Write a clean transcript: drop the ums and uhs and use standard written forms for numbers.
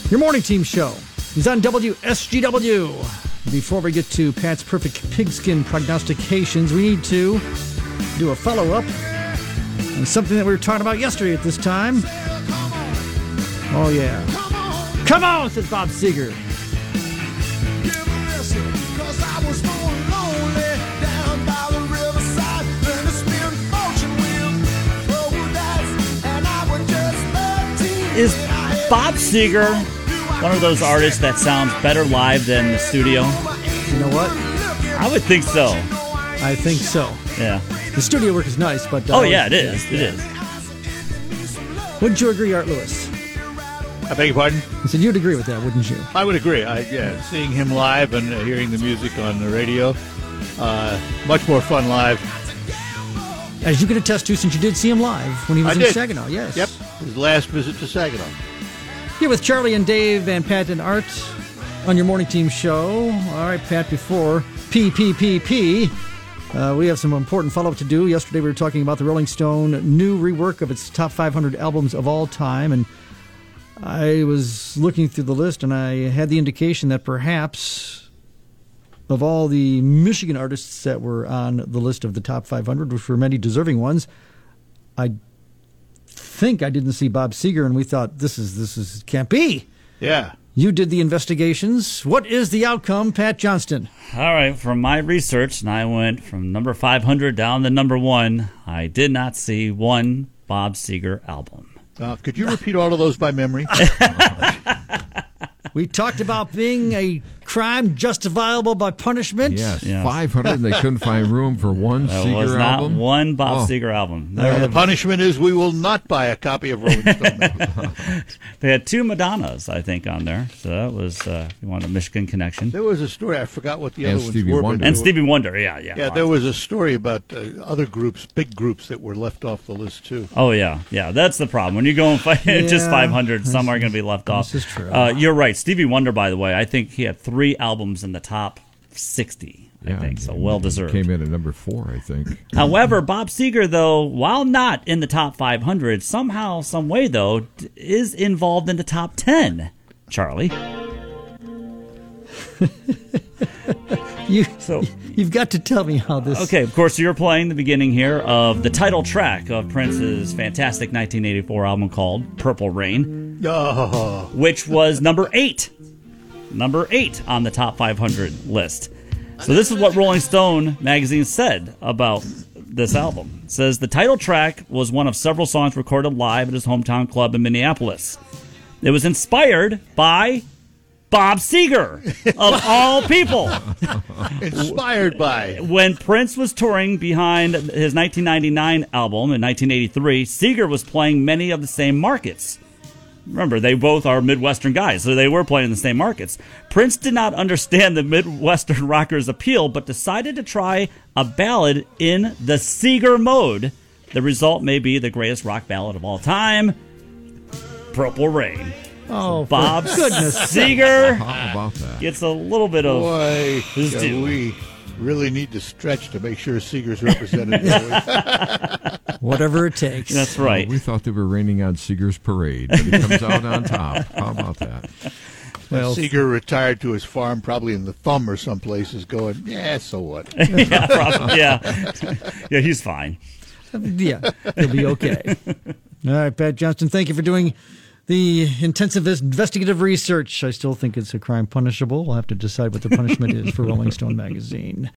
Your morning team show is on WSGW. Before we get to Pat's perfect pigskin prognostications, we need to do a follow-up on something that we were talking about yesterday at this time. Oh, yeah. Come on, says Bob Seger. Is Bob Seger one of those artists that sounds better live than the studio? You know what? I would think so. I think so. Yeah. The studio work is nice, but... oh, yeah, it is. Yeah. It is. Wouldn't you agree, Art Lewis? I beg your pardon? I said you'd agree with that, wouldn't you? I would agree. Seeing him live and hearing the music on the radio, much more fun live. As you can attest to, since you did see him live when he was in Saginaw, yes. Yep, his last visit to Saginaw. Here with Charlie and Dave and Pat and Art on your morning team show. All right, Pat, before PPPP, we have some important follow-up to do. Yesterday we were talking about the Rolling Stone new rework of its top 500 albums of all time, and I was looking through the list, and I had the indication that perhaps of all the Michigan artists that were on the list of the top 500, which were many deserving ones, I think I didn't see Bob Seger, and we thought, this can't be. Yeah. You did the investigations. What is the outcome, Pat Johnston? All right, from my research, and I went from number 500 down to number 1, I did not see one Bob Seger album. Could you repeat all of those by memory? We talked about being a crime justifiable by punishment. Yes. 500, and they couldn't find room for one Seger album. There was not one Bob Seger album. The punishment is we will not buy a copy of Rolling Stone. They had 2 Madonnas, I think, on there. So that was, if you want a Michigan connection. There was a story, I forgot what the other ones Stevie were. Wonder. And Stevie Wonder, yeah. Yeah, there was a story about other groups, big groups, that were left off the list, too. Oh, yeah. That's the problem. When you go and fight just 500, some are going to be left off. This is true. You're right. Stevie Wonder, by the way, I think he had 3 albums in the top 60, I think, so well-deserved. Came in at number 4, I think. However, Bob Seger, though, while not in the top 500, somehow, some way, though, is involved in the top 10. Charlie? You've got to tell me how this... Okay, of course, you're playing the beginning here of the title track of Prince's fantastic 1984 album called Purple Rain, which was number 8. Number 8 on the top 500 list. So this is what Rolling Stone magazine said about this album. It says the title track was one of several songs recorded live at his hometown club in Minneapolis. It was inspired by Bob Seger, of all people. Inspired by. When Prince was touring behind his 1999 album in 1983, Seger was playing many of the same markets. Remember, they both are Midwestern guys, so they were playing in the same markets. Prince did not understand the Midwestern rockers' appeal, but decided to try a ballad in the Seger mode. The result may be the greatest rock ballad of all time, Purple Rain. Oh, Bob goodness. Seger How about that? gets a little bit of his due. We really need to stretch to make sure Seger's represented. Whatever it takes. That's right. We thought they were raining on Seger's parade, but he comes out on top. How about that? Well, Seger retired to his farm, probably in the Thumb or someplace, is going, so what? Yeah, probably, yeah, he's fine. Yeah, he'll be okay. All right, Pat Johnston, thank you for doing the intensive investigative research. I still think it's a crime punishable. We'll have to decide what the punishment is for Rolling Stone magazine.